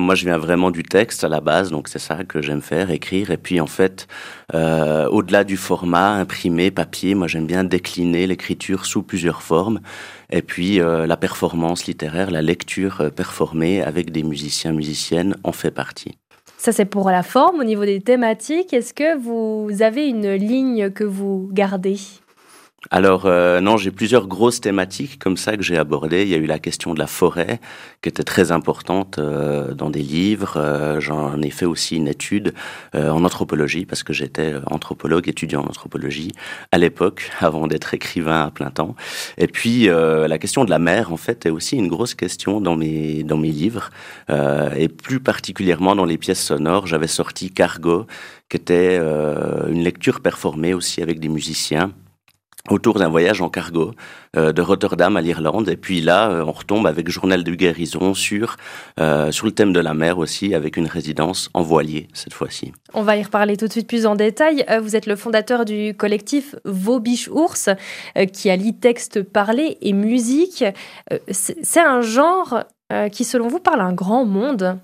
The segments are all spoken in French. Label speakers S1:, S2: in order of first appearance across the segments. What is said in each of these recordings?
S1: moi, je viens vraiment du texte à la base, donc c'est ça que j'aime faire, écrire. Et puis, en fait, au-delà du format imprimé, papier, moi, j'aime bien décliner l'écriture sous plusieurs formes. Et puis, la performance littéraire, la lecture performée avec des musiciens, musiciennes en fait partie.
S2: Ça, c'est pour la forme. Au niveau des thématiques, est-ce que vous avez une ligne que vous gardez ?
S1: Alors non, j'ai plusieurs grosses thématiques comme ça que j'ai abordées. Il y a eu la question de la forêt qui était très importante dans des livres. J'en ai fait aussi une étude en anthropologie parce que j'étais anthropologue, étudiant en anthropologie à l'époque, avant d'être écrivain à plein temps. Et puis la question de la mer, en fait, est aussi une grosse question dans mes livres et plus particulièrement dans les pièces sonores. J'avais sorti Cargo, qui était une lecture performée aussi avec des musiciens, autour d'un voyage en cargo de Rotterdam à l'Irlande. Et puis là, on retombe avec Journal de guérison sur le thème de la mer aussi, avec une résidence en voilier cette fois-ci.
S2: On va y reparler tout de suite plus en détail. Vous êtes le fondateur du collectif Vaux Biches Ours, qui allie texte parlé et musique. C'est un genre qui, selon vous, parle à un grand monde.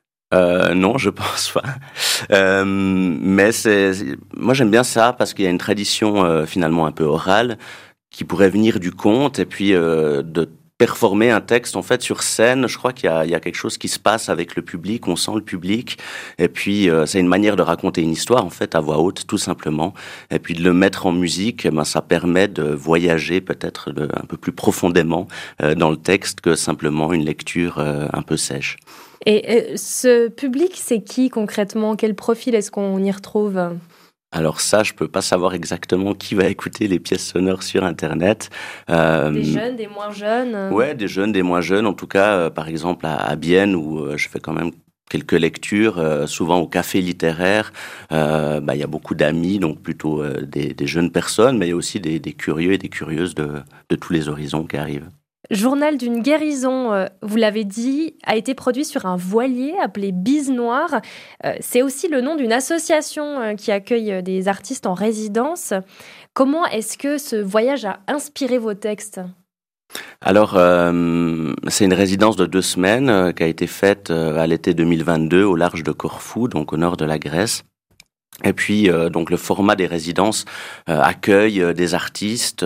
S1: Non, je pense pas. Mais moi j'aime bien ça parce qu'il y a une tradition finalement un peu orale qui pourrait venir du conte et puis de performer un texte en fait sur scène. Je crois qu'il y a quelque chose qui se passe avec le public, on sent le public et puis c'est une manière de raconter une histoire en fait à voix haute tout simplement et puis de le mettre en musique, ça permet de voyager peut-être un peu plus profondément dans le texte que simplement une lecture un peu sèche.
S2: Et ce public, c'est qui concrètement ? Quel profil est-ce qu'on y retrouve ?
S1: Alors ça, je peux pas savoir exactement qui va écouter les pièces sonores sur Internet.
S2: Des jeunes, des moins jeunes ?
S1: Ouais, des jeunes, des moins jeunes. En tout cas, par exemple à Bienne, où je fais quand même quelques lectures, souvent au café littéraire. Il y a beaucoup d'amis, donc plutôt des jeunes personnes, mais il y a aussi des curieux et des curieuses de tous les horizons qui arrivent.
S2: Journal d'une guérison, vous l'avez dit, a été produit sur un voilier appelé Bise Noire. C'est aussi le nom d'une association qui accueille des artistes en résidence. Comment est-ce que ce voyage a inspiré vos textes ?
S1: Alors, c'est une résidence de 2 semaines qui a été faite à l'été 2022 au large de Corfou, donc au nord de la Grèce. Et puis, donc le format des résidences accueille des artistes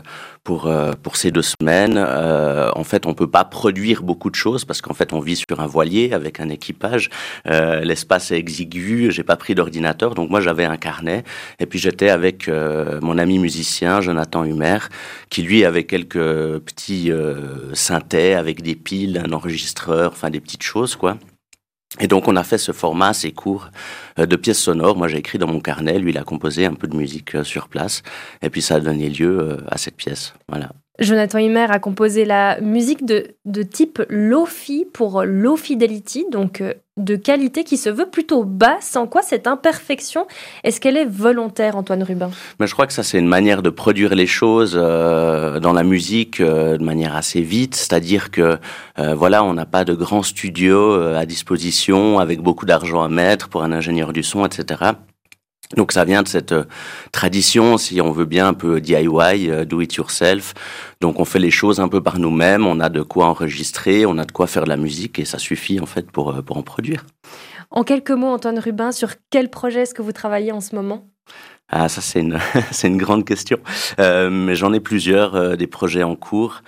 S1: pour ces 2 semaines. En fait, on peut pas produire beaucoup de choses parce qu'en fait, on vit sur un voilier avec un équipage. L'espace est exigu. J'ai pas pris d'ordinateur, donc moi j'avais un carnet. Et puis j'étais avec mon ami musicien Jonathan Humer, qui lui avait quelques petits synthés avec des piles, un enregistreur, enfin des petites choses quoi. Et donc, on a fait ce format assez court de pièces sonores. Moi, j'ai écrit dans mon carnet. Lui, il a composé un peu de musique sur place. Et puis, ça a donné lieu à cette pièce. Voilà.
S2: Jonathan Humer a composé la musique de type Lo-Fi pour Low Fidelity, donc de qualité qui se veut plutôt basse. En quoi cette imperfection, est-ce qu'elle est volontaire, Antoine Rubin ?
S1: Mais je crois que ça, c'est une manière de produire les choses dans la musique de manière assez vite. C'est-à-dire que, on n'a pas de grands studios à disposition avec beaucoup d'argent à mettre pour un ingénieur du son, etc. Donc ça vient de cette tradition, si on veut bien, un peu DIY, do it yourself. Donc on fait les choses un peu par nous-mêmes, on a de quoi enregistrer, on a de quoi faire de la musique et ça suffit en fait pour en produire.
S2: En quelques mots, Antoine Rubin, sur quel projet est-ce que vous travaillez en ce moment ?
S1: Ah, ça c'est une grande question. Mais j'en ai plusieurs, des projets en cours.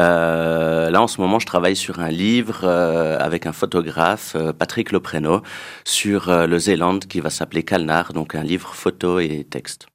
S1: Là, en ce moment, je travaille sur un livre avec un photographe, Patrick Lopreno, sur le Zélande qui va s'appeler Calnar, donc un livre photo et texte.